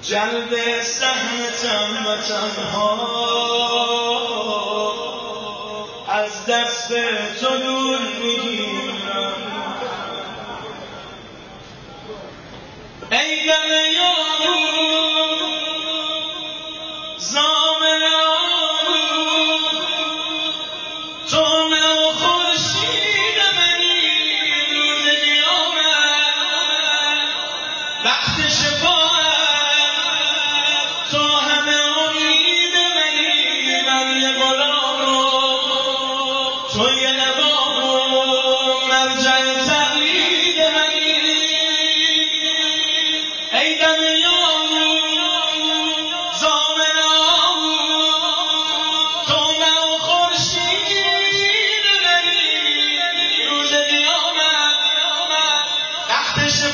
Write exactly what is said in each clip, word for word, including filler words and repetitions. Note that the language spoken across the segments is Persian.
جلب سهمتم و تنها از دست تو دور میگیرم. ای دم یارو زامن آرو تو نو خورشید منی روز قیامت وقت شفاعت تو همه امید منی من غلامو توی نوامو مرجع تقلید منی. ای دم یارو زامن آرو تو نو خورشید منی روز قیامت وقت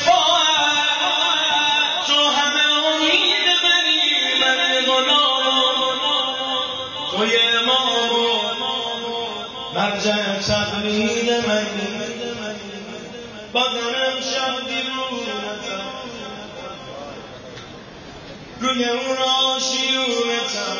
شفاعت تو همه امید منی من غلامو توی امامو مرجع تقلید منی. بازم امشب دیوونتم روی اون آشیونتم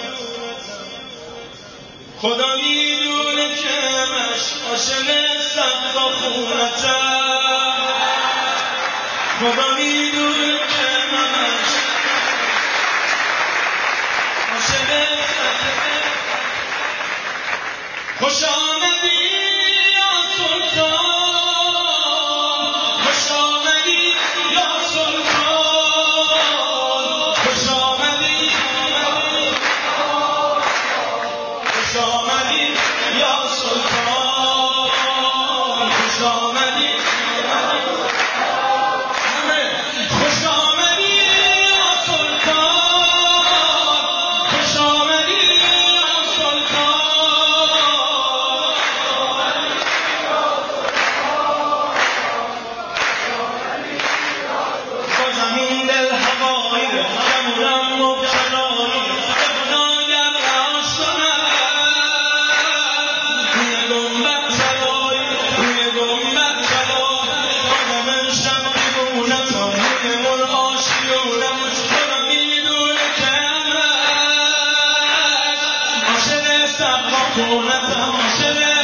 خدا میدونه که مشق عاشق سقف خونتم خدا میدونه که مشق عاشق سقف. خوش آمدی یا سلطان خوش آمدی یا سلطان خوش آمدی خوش آمدی یا سلطان خوش آمدی خوش آمدی یا سلطان خوش آمدی یا سلطان. زمین دل هوایی جمونم مبتلایی بخداگر آشتانم روی گنبد تلایی روی گنبد تلایی بازم امشب دیوونتم روی من آشیونم خدا میدونه که امرت عاشق سقف خونتم عاشق